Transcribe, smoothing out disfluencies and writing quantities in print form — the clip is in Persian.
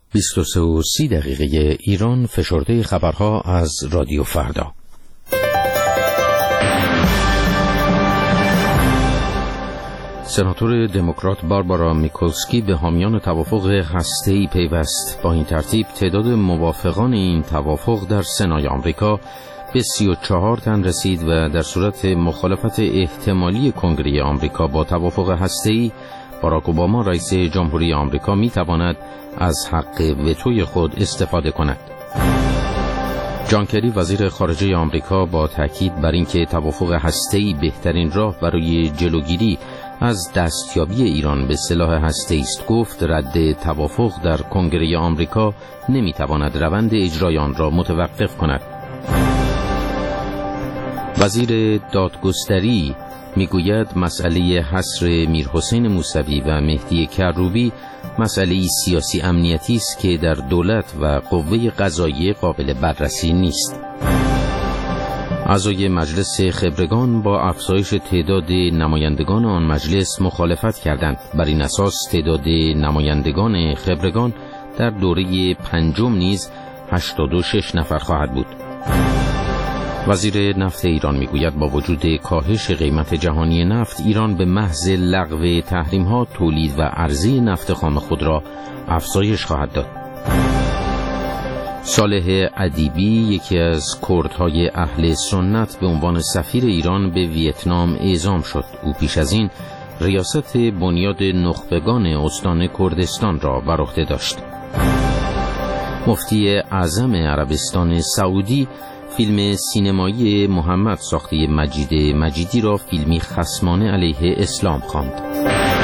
23 و 30 دقیقه ایران، فشرده خبرها از رادیو فردا. سناتور دموکرات باربارا میکولسکی به حامیان توافق هسته‌ای پیوست. با این ترتیب تعداد موافقان این توافق در سنای آمریکا به 34 تن رسید و در صورت مخالفت احتمالی کنگره آمریکا با توافق هسته‌ای، باراک اوباما رئیس جمهوری آمریکا میتواند از حق وتوی خود استفاده کند. جان کری وزیر خارجه آمریکا با تاکید بر اینکه توافق هسته‌ای بهترین راه برای جلوگیری از دستیابی ایران به سلاح هسته‌ای است گفت رد توافق در کنگره آمریکا نمیتواند روند اجرای آن را متوقف کند. وزیر دادگستری میگوید مسئله حصر میرحسین موسوی و مهدی کروبی مسئله سیاسی امنیتی است که در دولت و قوه قضاییه قابل بررسی نیست. اعضای مجلس خبرگان با افزایش تعداد نمایندگان آن مجلس مخالفت کردند. بر این اساس تعداد نمایندگان خبرگان در دوره پنجم نیز 86 نفر خواهد بود. وزیر نفت ایران میگوید با وجود کاهش قیمت جهانی نفت، ایران به محض لغو تحریم‌ها تولید و عرضه نفت خام خود را افزایش خواهد داد. صالح ادیبی، یکی از کردهای اهل سنت، به عنوان سفیر ایران به ویتنام اعزام شد. او پیش از این ریاست بنیاد نخبگان استان کردستان را بر عهده داشت. مفتی اعظم عربستان سعودی فیلم سینمایی محمد ساخته مجید مجیدی را فیلمی خصمانه علیه اسلام خواند.